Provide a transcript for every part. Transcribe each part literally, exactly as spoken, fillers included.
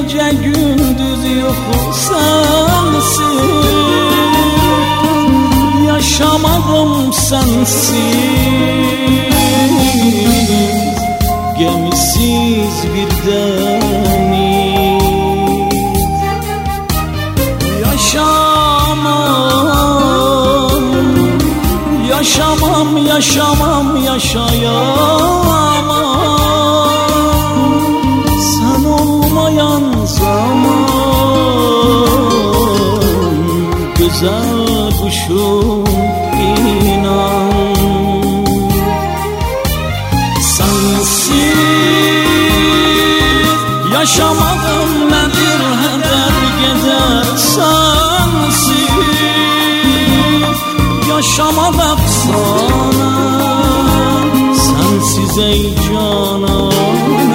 gece gündüz yok sensiz, yaşamadım sensiz. Gemisiz bir deniz, yaşamam, yaşamam, yaşamam, yaşayamam sen olmayan zaman. Güzel kuşum inan, yaşamadım nedir heder gezer sensiz, yaşamadık sana sensiz ey canan.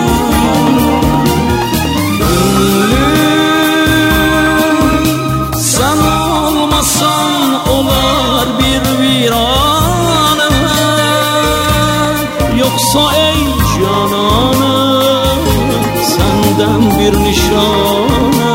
Gönlüm sen olmasan olar bir virane, yoksa ey cananım senden bir nişane.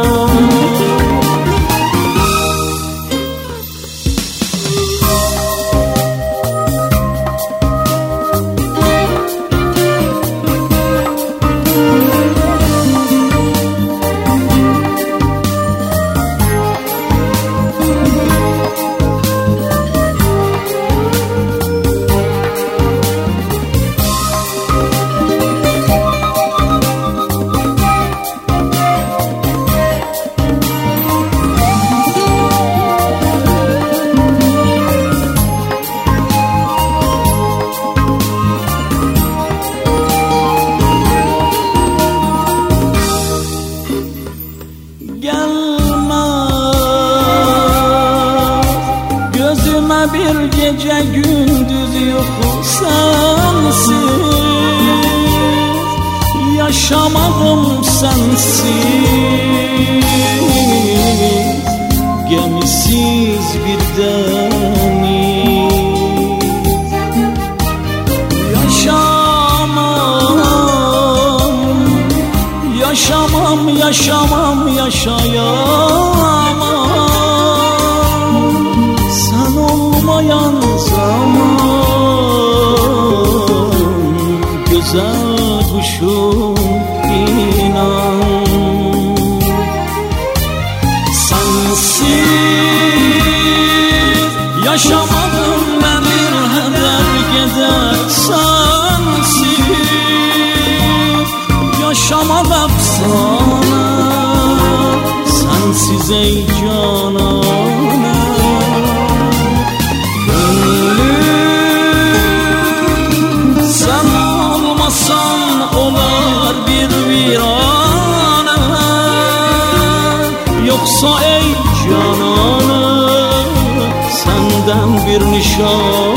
Bir gece gündüz yok sensiz, yaşamadım sensiz. Gemisiz bir deniz, yaşamam, yaşamam, yaşamam, yaşayamam olmayan zaman. Güzel kuşum inan, sensiz yaşamadım ben bir heder gezer sensiz, yaşamadık sana sensiz ey canan. Olar bir virane, yoksa ey cananım senden bir nişan.